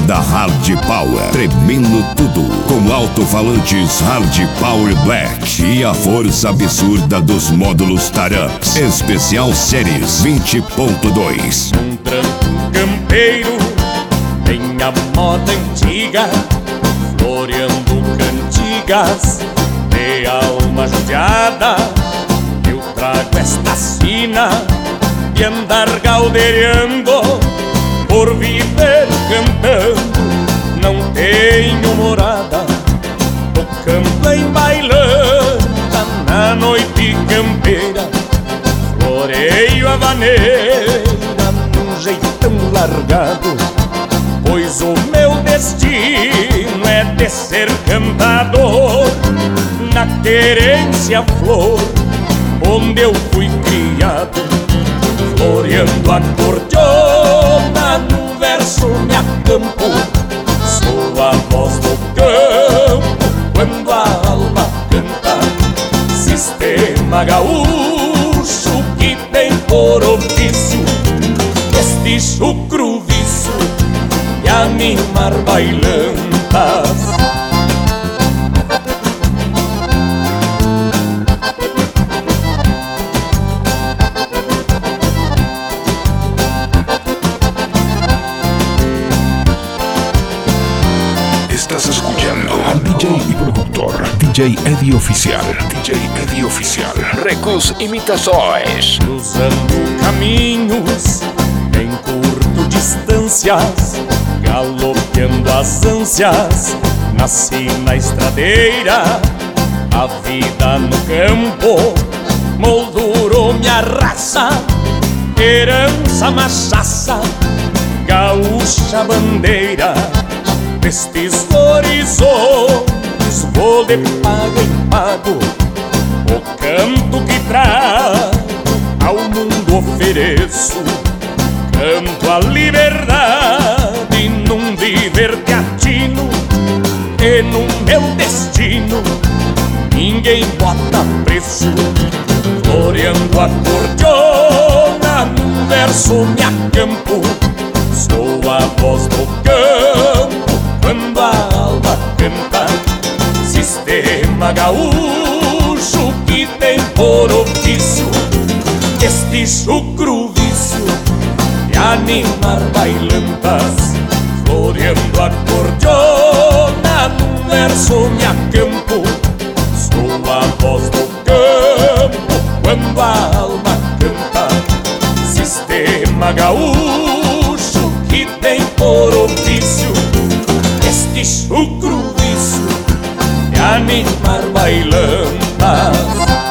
da Hard Power, tremendo tudo, com alto-falantes Hard Power Black e a força absurda dos módulos Taramps. Especial Séries 20.2. Um tranco campeiro tem a moda antiga, floreando cantigas de alma judiada. Eu trago esta sina de andar galdeirando, por viver cantando, não tenho morada. Tocando em bailanta na noite campeira, floreio a vaneira num jeitão largado, pois o meu destino é de ser cantador na querência flor onde eu fui criado. Floreando a cordiona no verso me acampo, sou a voz do campo quando a alma canta. Sistema gaúcho que tem por ofício este chucro vício de animar bailantas. Estás escuchando al DJ y productor DJ Eddie Oficial. DJ Eddie Oficial. Recus Imitações. Cruzando caminhos em curto distâncias, galopeando as ânsias, nasci na estradeira. A vida no campo moldurou minha raça, herança machaça, gaúcha bandeira. Nestes horizontes vou de pago em pago, o canto que trago ao mundo ofereço. Canto a liberdade num viver teatino, e no meu destino ninguém bota preço. Floreando a cordiona num verso me acampo, sou a voz do campo quando a alma canta. Sistema gaúcho que tem por ofício este chucro vício de animar bailantas. Floreando a cordiona num verso me acampo, sou a voz do campo quando a alma canta. Sistema gaúcho que tem por ofício este chucro vício de animar bailantas.